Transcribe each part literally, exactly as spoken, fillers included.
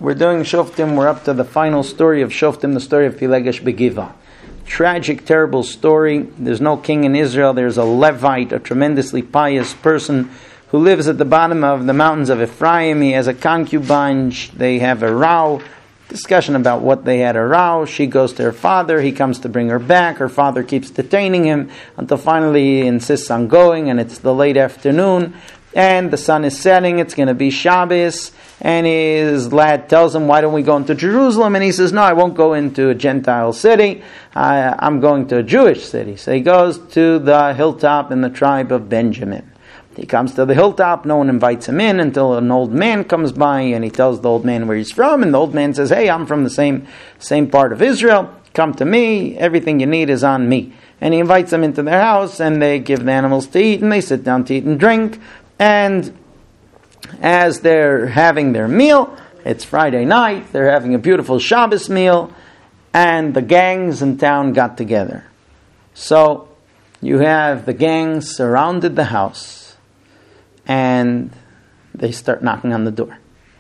We're doing Shoftim. We're up to the final story of Shoftim, the story of Pilegesh Begiva. Tragic, terrible story. There's no king in Israel. There's a Levite, a tremendously pious person who lives at the bottom of the mountains of Ephraim. He has a concubine. They have a row. Discussion about what they had a row. She goes to her father. He comes to bring her back. Her father keeps detaining him until finally he insists on going, and it's the late afternoon. And the sun is setting. It's going to be Shabbos. And his lad tells him, why don't we go into Jerusalem? And he says, no, I won't go into a Gentile city. I, I'm going to a Jewish city. So he goes to the hilltop in the tribe of Benjamin. He comes to the hilltop. No one invites him in until an old man comes by, and he tells the old man where he's from. And the old man says, hey, I'm from the same, same part of Israel. Come to me. Everything you need is on me. And he invites them into their house, and they give the animals to eat, and they sit down to eat and drink. And as they're having their meal, it's Friday night, they're having a beautiful Shabbos meal, and the gangs in town got together. So you have the gangs surrounded the house, and they start knocking on the door.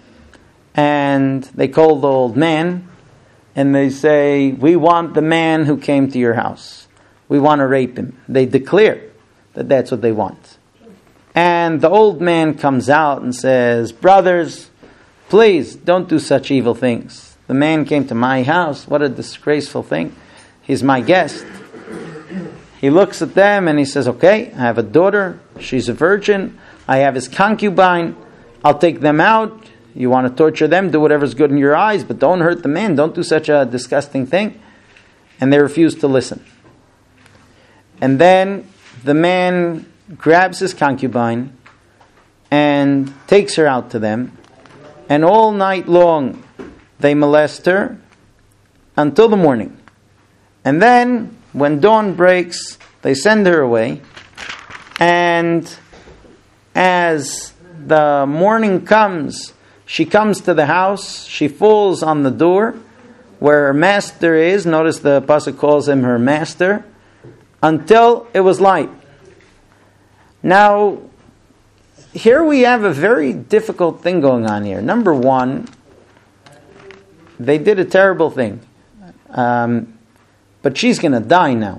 And they call the old man, and they say, we want the man who came to your house. We want to rape him. They declare that that's what they want. And the old man comes out and says, brothers, please don't do such evil things. The man came to my house. What a disgraceful thing. He's my guest. He looks at them and he says, okay, I have a daughter. She's a virgin. I have his concubine. I'll take them out. You want to torture them? Do whatever's good in your eyes, but don't hurt the man. Don't do such a disgusting thing. And they refuse to listen. And then the man grabs his concubine and takes her out to them, and all night long they molest her until the morning. And then when dawn breaks, they send her away, and as the morning comes, she comes to the house. She falls on the door where her master is. Notice the pasuk calls him her master, until it was light. Now, here we have a very difficult thing going on here. Number one, they did a terrible thing. Um, but she's going to die now.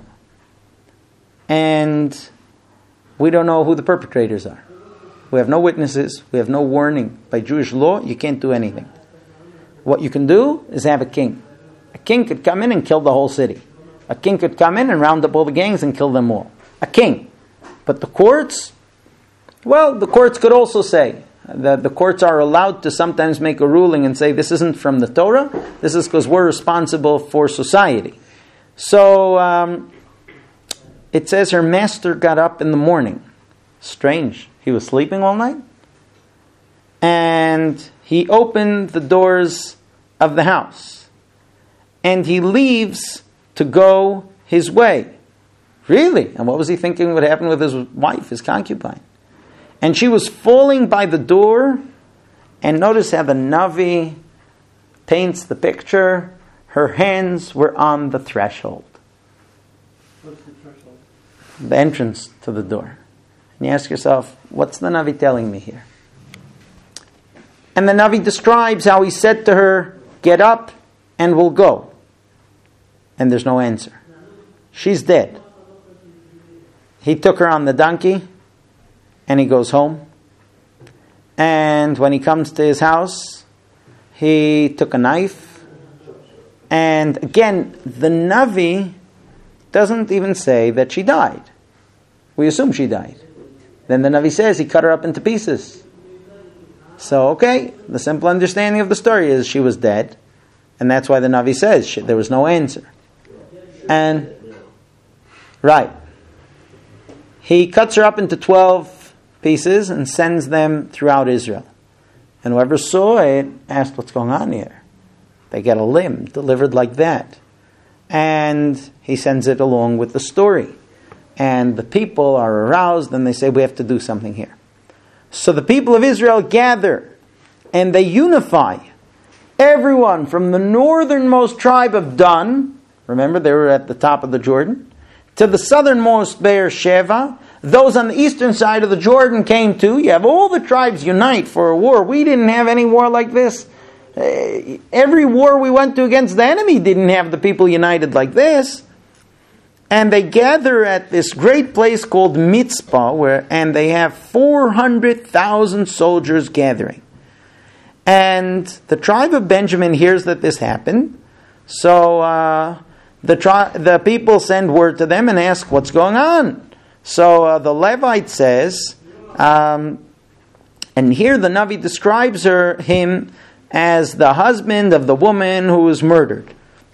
And we don't know who the perpetrators are. We have no witnesses. We have no warning. By Jewish law, you can't do anything. What you can do is have a king. A king could come in and kill the whole city. A king could come in and round up all the gangs and kill them all. A king. But the courts, well, the courts could also say that the courts are allowed to sometimes make a ruling and say this isn't from the Torah, this is because we're responsible for society. So um, it says her master got up in the morning. Strange. He was sleeping all night. And he opened the doors of the house. And he leaves to go his way. Really? And what was he thinking would happen with his wife, his concubine? And she was falling by the door. And notice how the Navi paints the picture. Her hands were on the threshold. What's the threshold? The entrance to the door. And you ask yourself, what's the Navi telling me here? And the Navi describes how he said to her, get up and we'll go. And there's no answer. She's dead. He took her on the donkey, and he goes home. And when he comes to his house, he took a knife. And again, the Navi doesn't even say that she died. We assume she died. Then the Navi says he cut her up into pieces. So, okay, the simple understanding of the story is she was dead. And that's why the Navi says she, there was no answer. And, right. He cuts her up into twelve pieces and sends them throughout Israel. And whoever saw it asked, what's going on here? They get a limb delivered like that. And he sends it along with the story. And the people are aroused and they say, we have to do something here. So the people of Israel gather and they unify. Everyone from the northernmost tribe of Dan, remember they were at the top of the Jordan, to the southernmost Beersheba. Those on the eastern side of the Jordan came too. You have all the tribes unite for a war. We didn't have any war like this. Uh, every war we went to against the enemy didn't have the people united like this. And they gather at this great place called Mitzpah, where, and they have four hundred thousand soldiers gathering. And the tribe of Benjamin hears that this happened. So uh, the tri- the people send word to them and ask, what's going on? So uh, the Levite says, um, and here the Navi describes her, him as the husband of the woman who was murdered.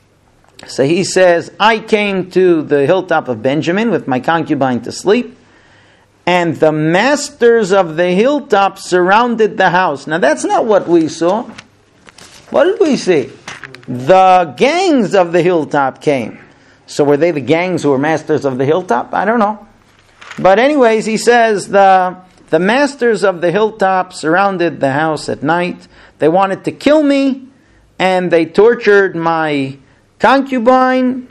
So he says, I came to the hilltop of Benjamin with my concubine to sleep, and the masters of the hilltop surrounded the house. Now that's not what we saw. What did we see? The gangs of the hilltop came. So were they the gangs who were masters of the hilltop? I don't know. But anyways, he says, the, the masters of the hilltop surrounded the house at night. They wanted to kill me, and they tortured my concubine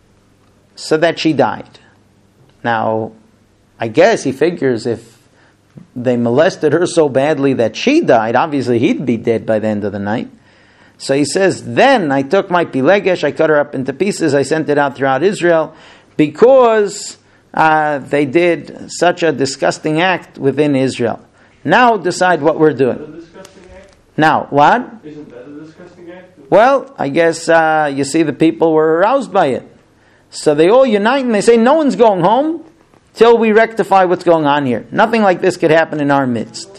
so that she died. Now, I guess he figures if they molested her so badly that she died, obviously he'd be dead by the end of the night. So he says, then I took my pilegesh, I cut her up into pieces, I sent it out throughout Israel, because uh, they did such a disgusting act within Israel. Now decide what we're doing. Now, what? Isn't that a disgusting act? Well, I guess uh, you see the people were aroused by it. So they all unite and they say, no one's going home till we rectify what's going on here. Nothing like this could happen in our midst.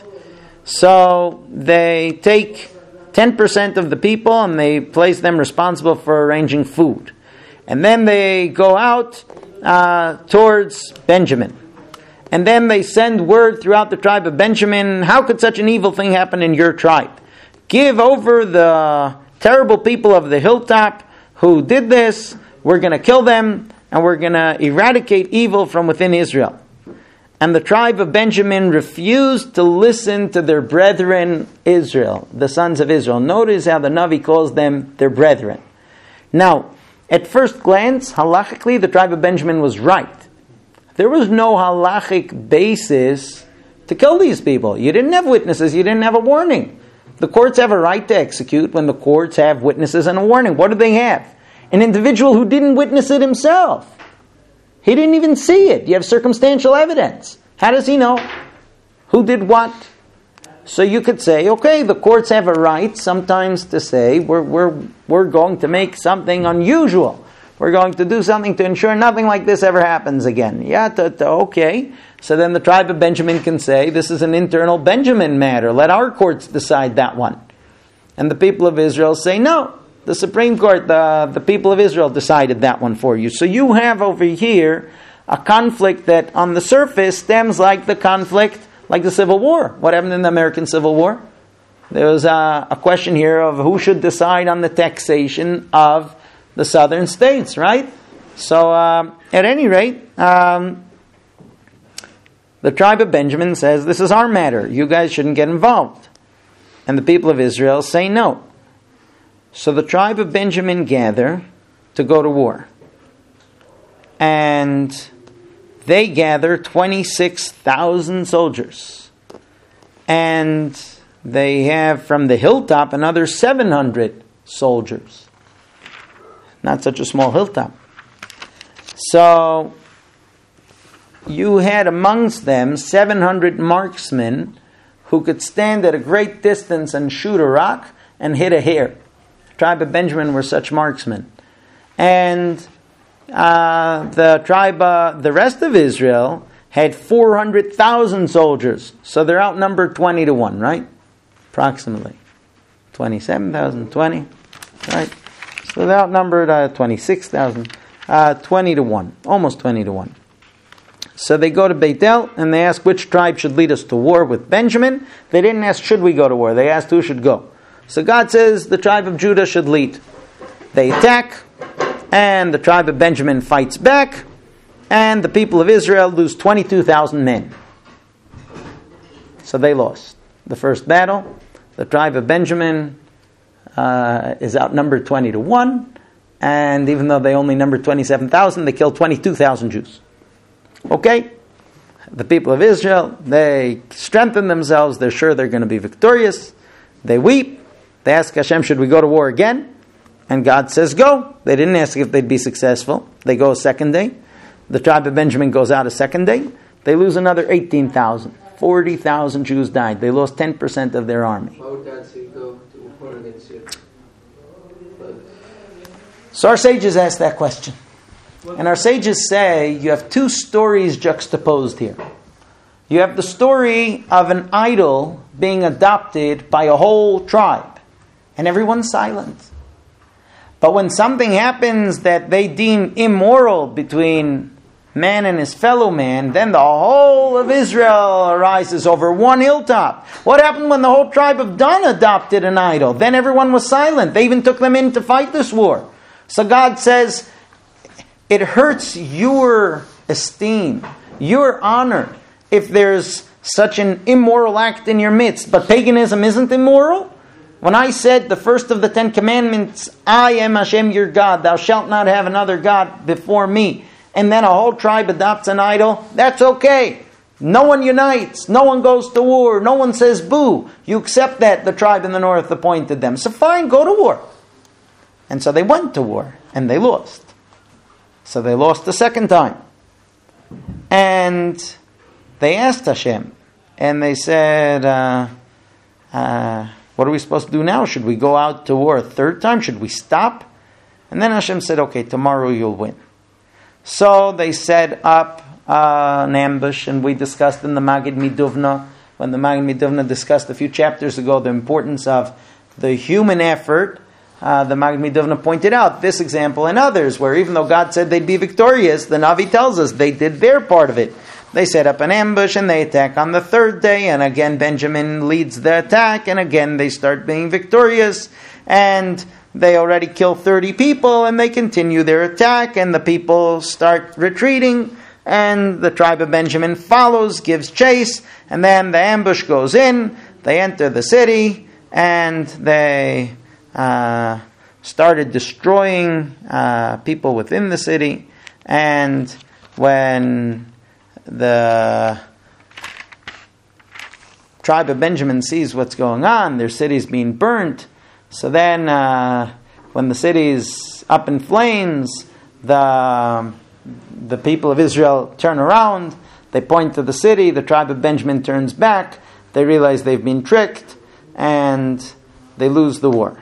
So they take ten percent of the people and they place them responsible for arranging food. And then they go out uh, towards Benjamin. And then they send word throughout the tribe of Benjamin, how could such an evil thing happen in your tribe? Give over the terrible people of the hilltop who did this. We're going to kill them and we're going to eradicate evil from within Israel. And the tribe of Benjamin refused to listen to their brethren Israel, the sons of Israel. Notice how the Navi calls them their brethren. Now, at first glance, halachically, the tribe of Benjamin was right. There was no halachic basis to kill these people. You didn't have witnesses, you didn't have a warning. The courts have a right to execute when the courts have witnesses and a warning. What do they have? An individual who didn't witness it himself. He didn't even see it. You have circumstantial evidence. How does he know who did what? So you could say, okay, the courts have a right sometimes to say, we're, we're, we're going to make something unusual. We're going to do something to ensure nothing like this ever happens again. Yeah, to, to, okay. So then the tribe of Benjamin can say, this is an internal Benjamin matter. Let our courts decide that one. And the people of Israel say, no. The Supreme Court, the, the people of Israel decided that one for you. So you have over here a conflict that on the surface stems like the conflict, like the Civil War. What happened in the American Civil War? There was a, a question here of who should decide on the taxation of the southern states, right? So, uh, at any rate, um, the tribe of Benjamin says, this is our matter. You guys shouldn't get involved. And the people of Israel say no. So the tribe of Benjamin gather to go to war. And they gather twenty-six thousand soldiers. And they have from the hilltop another seven hundred soldiers. Not such a small hilltop. So you had amongst them seven hundred marksmen who could stand at a great distance and shoot a rock and hit a hare. The tribe of Benjamin were such marksmen. And uh, the tribe, uh, the rest of Israel had four hundred thousand soldiers. So they're outnumbered twenty to one, right? Approximately. twenty-seven thousand, twenty, right? So they're outnumbered uh, twenty-six thousand, uh, twenty to one, almost twenty to one. So they go to Beit El and they ask which tribe should lead us to war with Benjamin. They didn't ask should we go to war, they asked who should go. So God says the tribe of Judah should lead. They attack and the tribe of Benjamin fights back and the people of Israel lose twenty-two thousand men. So they lost the first battle. The tribe of Benjamin Uh, is outnumbered twenty to one, and even though they only numbered twenty-seven thousand, they killed twenty-two thousand Jews. Okay? The people of Israel, they strengthen themselves, they're sure they're going to be victorious, they weep, They ask Hashem, should we go to war again? And God says, go. They didn't ask if they'd be successful. They go a second day. The tribe of Benjamin goes out a second day. They lose another eighteen thousand. forty thousand Jews died. They lost ten percent of their army. Why would God say go to war against you? So our sages ask that question. And our sages say you have two stories juxtaposed here. You have the story of an idol being adopted by a whole tribe. And everyone's silent. But when something happens that they deem immoral between man and his fellow man, then the whole of Israel arises over one hilltop. What happened when the whole tribe of Dan adopted an idol? Then everyone was silent. They even took them in to fight this war. So God says, it hurts your esteem, your honor, if there's such an immoral act in your midst. But paganism isn't immoral. When I said the first of the Ten Commandments, I am Hashem your God, thou shalt not have another God before me, and then a whole tribe adopts an idol, that's okay. No one unites, no one goes to war, no one says boo. You accept that the tribe in the north appointed them. So fine, go to war. And so they went to war, and they lost. So they lost the second time. And they asked Hashem, and they said, uh, uh, what are we supposed to do now? Should we go out to war a third time? Should we stop? And then Hashem said, okay, tomorrow you'll win. So they set up uh, an ambush, and we discussed in the Magid Miduvna, when the Magid Miduvna discussed a few chapters ago the importance of the human effort. Uh, the Magid Miduvna pointed out this example and others, where even though God said they'd be victorious, the Navi tells us they did their part of it. They set up an ambush and they attack on the third day, and again Benjamin leads the attack, and again they start being victorious, and they already kill thirty people, and they continue their attack, and the people start retreating, and the tribe of Benjamin follows, gives chase, and then the ambush goes in, they enter the city, and they uh, started destroying uh, people within the city, and when the tribe of Benjamin sees what's going on, their city's being burnt. So then, uh, when the city's up in flames, the the people of Israel turn around. They point to the city. The tribe of Benjamin turns back. They realize they've been tricked, and they lose the war.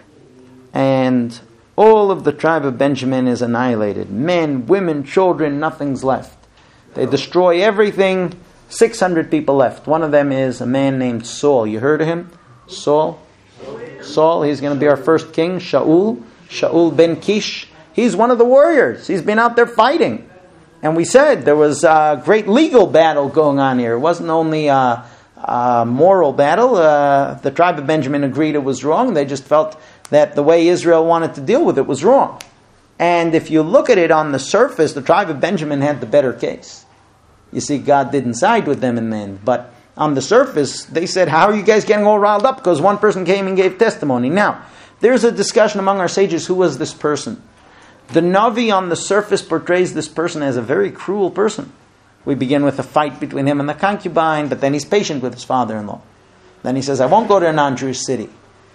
And all of the tribe of Benjamin is annihilated. Men, women, children, nothing's left. They destroy everything. six hundred people left. One of them is a man named Saul. You heard of him? Saul? Saul, he's going to be our first king. Shaul. Shaul ben Kish. He's one of the warriors. He's been out there fighting. And we said there was a great legal battle going on here. It wasn't only a, a moral battle. Uh, the tribe of Benjamin agreed it was wrong. They just felt that the way Israel wanted to deal with it was wrong. And if you look at it on the surface, the tribe of Benjamin had the better case. You see, God didn't side with them in the end. But on the surface, they said, how are you guys getting all riled up? Because one person came and gave testimony. Now, there's a discussion among our sages, who was this person? The Navi on the surface portrays this person as a very cruel person. We begin with a fight between him and the concubine, but then he's patient with his father-in-law. Then he says, I won't go to a non-Jewish city.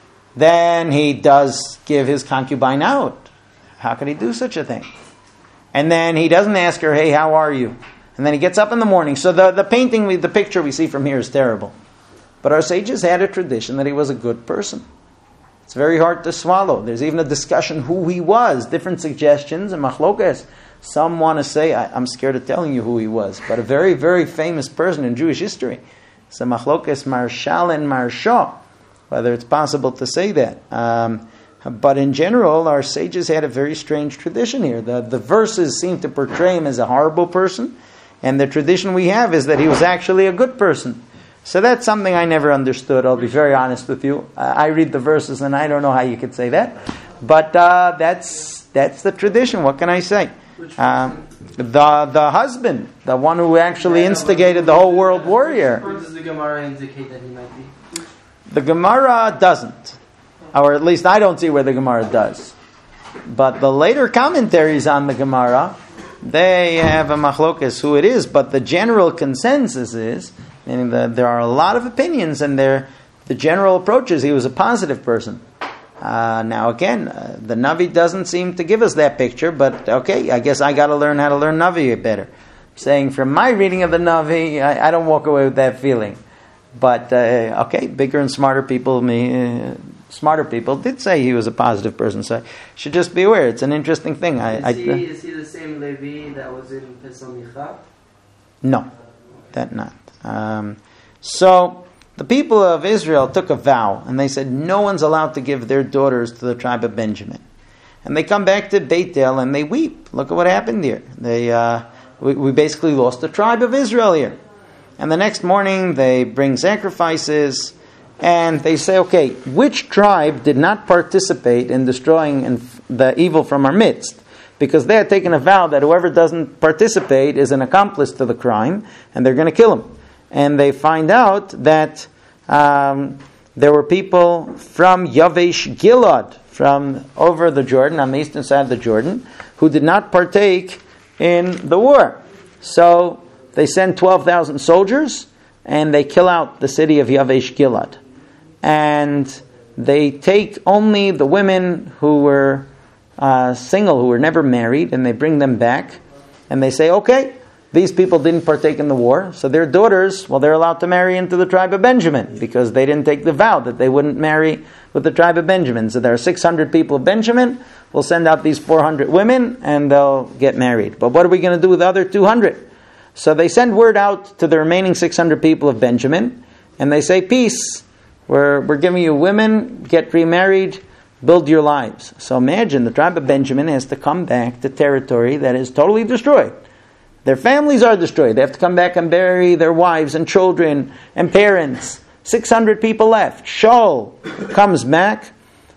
Then he does give his concubine out. How could he do such a thing? And then he doesn't ask her, hey, how are you? And then he gets up in the morning. So the, the painting, we, the picture we see from here is terrible. But our sages had a tradition that he was a good person. It's very hard to swallow. There's even a discussion who he was. Different suggestions and machlokas. Some want to say, I, I'm scared of telling you who he was. But a very, very famous person in Jewish history. So machlokas Marshal and Marsha. Whether it's possible to say that. Um, but in general, our sages had a very strange tradition here. The, the verses seem to portray him as a horrible person. And the tradition we have is that he was actually a good person. So that's something I never understood. I'll be very honest with you. Uh, I read the verses and I don't know how you could say that. But uh, that's that's the tradition. What can I say? Um, the the husband, the one who actually instigated the whole world war here. Where does the Gemara indicate that he might be? The Gemara doesn't. Or at least I don't see where the Gemara does. But the later commentaries on the Gemara, they have a machlokas who it is, but the general consensus is, meaning that there are a lot of opinions, and there, the general approach is he was a positive person. Uh, now again, uh, the Navi doesn't seem to give us that picture, but okay, I guess I got to learn how to learn Navi better. I'm saying from my reading of the Navi, I, I don't walk away with that feeling. But uh, okay, bigger and smarter people, me, uh, smarter people did say he was a positive person. So I should just be aware. It's an interesting thing. I, Is, he, I, is he the same Levi that was in Pesach? No, that not. Um, so the people of Israel took a vow, and they said no one's allowed to give their daughters to the tribe of Benjamin. And they come back to Beit El and they weep. Look at what happened here. They uh, we, we basically lost the tribe of Israel here. And the next morning they bring sacrifices, and they say, okay, which tribe did not participate in destroying the evil from our midst? Because they had taken a vow that whoever doesn't participate is an accomplice to the crime, and they're going to kill him. And they find out that um, there were people from Yavesh Gilad, from over the Jordan, on the eastern side of the Jordan, who did not partake in the war. So they send twelve thousand soldiers, and they kill out the city of Yavesh Gilad. And they take only the women who were uh, single, who were never married, and they bring them back. And they say, okay, these people didn't partake in the war, so their daughters, well, they're allowed to marry into the tribe of Benjamin, because they didn't take the vow that they wouldn't marry with the tribe of Benjamin. So there are six hundred people of Benjamin, we'll send out these four hundred women, and they'll get married. But what are we going to do with the other two hundred? So they send word out to the remaining six hundred people of Benjamin, and they say, peace, we're, we're giving you women, get remarried, build your lives. So imagine the tribe of Benjamin has to come back to territory that is totally destroyed. Their families are destroyed. They have to come back and bury their wives and children and parents. six hundred people left. Shaul comes back,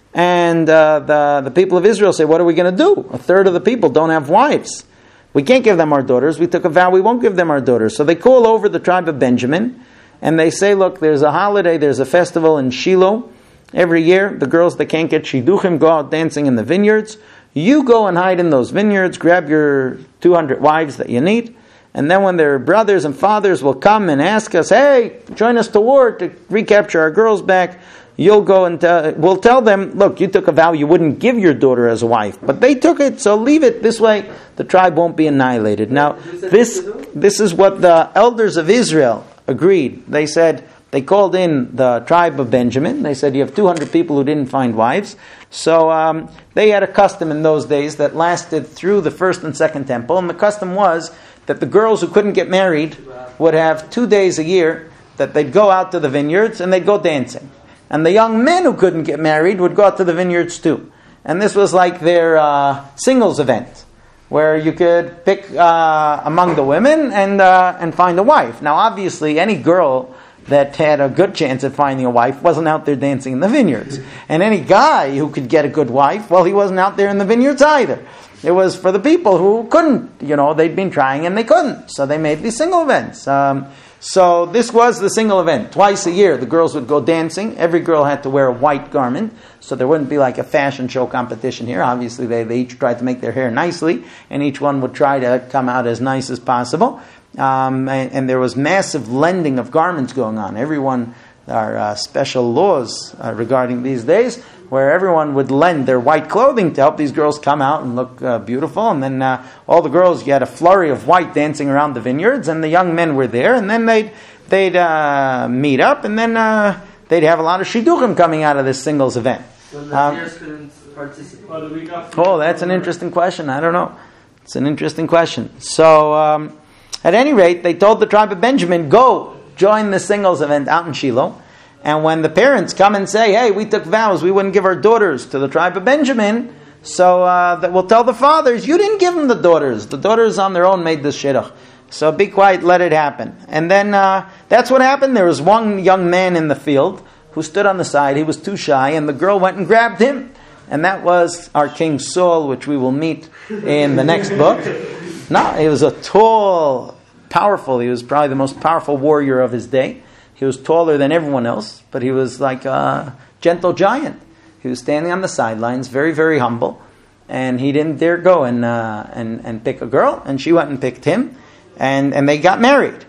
and uh, the, the people of Israel say, what are we going to do? A third of the people don't have wives. We can't give them our daughters. We took a vow we won't give them our daughters. So they call over the tribe of Benjamin, and they say, look, there's a holiday, there's a festival in Shiloh. Every year, the girls that can't get shidduchim go out dancing in the vineyards. You go and hide in those vineyards, grab your two hundred wives that you need, and then when their brothers and fathers will come and ask us, hey, join us to war to recapture our girls back, you'll go and tell, we'll tell them, look, you took a vow you wouldn't give your daughter as a wife, but they took it, so leave it. This way, the tribe won't be annihilated. Now, this this is what the elders of Israel agreed. They said, they called in the tribe of Benjamin. They said, you have two hundred people who didn't find wives. So um, they had a custom in those days that lasted through the first and second temple. And the custom was that the girls who couldn't get married would have two days a year that they'd go out to the vineyards and they'd go dancing. And the young men who couldn't get married would go out to the vineyards too. And this was like their uh, singles event, where you could pick uh, among the women and uh, and find a wife. Now obviously any girl that had a good chance at finding a wife wasn't out there dancing in the vineyards. And any guy who could get a good wife, well, he wasn't out there in the vineyards either. It was for the people who couldn't, you know, they'd been trying and they couldn't. So they made these single events. Um, so this was the single event. Twice a year, the girls would go dancing. Every girl had to wear a white garment, so there wouldn't be like a fashion show competition here. Obviously, they, they each tried to make their hair nicely, and each one would try to come out as nice as possible. Um, and, and there was massive lending of garments going on. Everyone, there are uh, special laws uh, regarding these days, where everyone would lend their white clothing to help these girls come out and look uh, beautiful. And then uh, all the girls, you had a flurry of white dancing around the vineyards, and the young men were there, and then they'd they'd uh, meet up, and then uh, they'd have a lot of shidduchim coming out of this singles event. So the um, couldn't participate. Oh, that's an interesting question. I don't know. It's an interesting question. So, um, at any rate, they told the tribe of Benjamin, go join the singles event out in Shiloh. And when the parents come and say, hey, we took vows, we wouldn't give our daughters to the tribe of Benjamin, so uh, that we'll tell the fathers, you didn't give them the daughters. The daughters on their own made this shidduch. So be quiet, let it happen. And then uh, that's what happened. There was one young man in the field who stood on the side. He was too shy, and the girl went and grabbed him. And that was our King Saul, which we will meet in the next book. No, he was a tall, powerful, he was probably the most powerful warrior of his day. He was taller than everyone else, but he was like a gentle giant. He was standing on the sidelines, very, very humble, and he didn't dare go and uh, and and pick a girl, and she went and picked him, and, and they got married.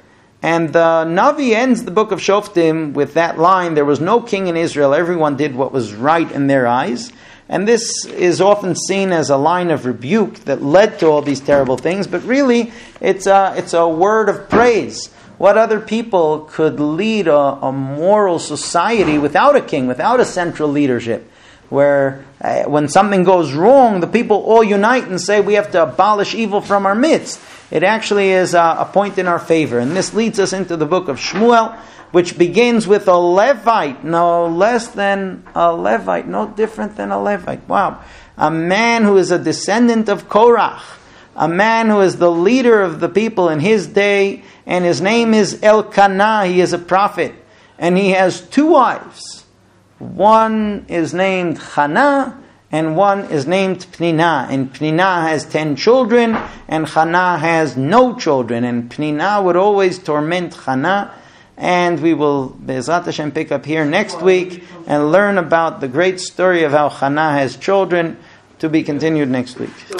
And the Navi ends the book of Shoftim with that line, there was no king in Israel, everyone did what was right in their eyes. And this is often seen as a line of rebuke that led to all these terrible things, but really it's a, it's a word of praise. What other people could lead a, a moral society without a king, without a central leadership, where uh, when something goes wrong, the people all unite and say we have to abolish evil from our midst. It actually is a, a point in our favor. And this leads us into the book of Shmuel, which begins with a Levite, no less than a Levite, no different than a Levite. Wow. A man who is a descendant of Korach, a man who is the leader of the people in his day, and his name is Elkanah. He is a prophet, and he has two wives. One is named Hannah, and one is named Pninah. And Pninah has ten children, and Hannah has no children. And Pninah would always torment Hannah. And we will, Be'ezrat Hashem, pick up here next week and learn about the great story of how Hannah has children, to be continued next week.